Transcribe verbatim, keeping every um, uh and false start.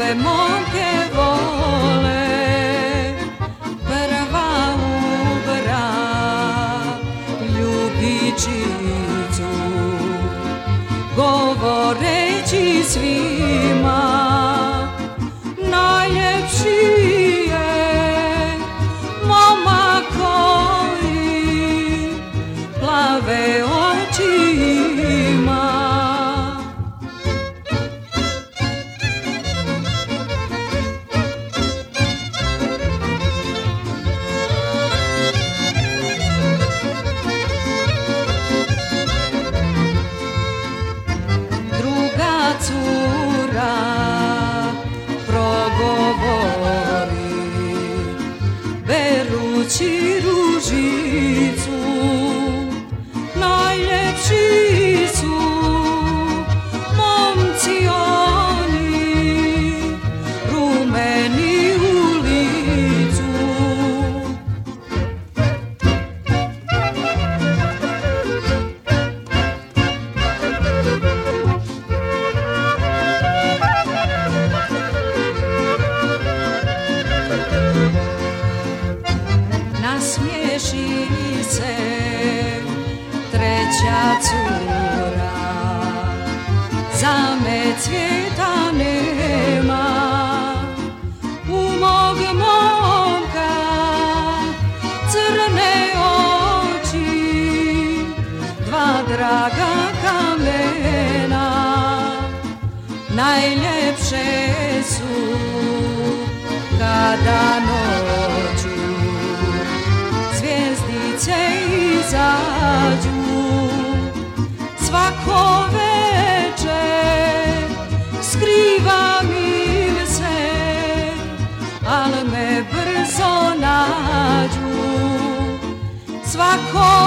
sve momke vole, prva ubra ljubičicu, govoreći svima najljepši je momak koji plave oči ima. Druga cura progovori, berući ružicu, najljepši su momci oni, rumeni u licu. Nasmiješi se treća cura, za me cvijeta nema, u mog momka crne oči, dva draga kamena, najljepše su kada noću zvijezdice izađu. Svako večer skrivam im se, al me brzo nađu. Svako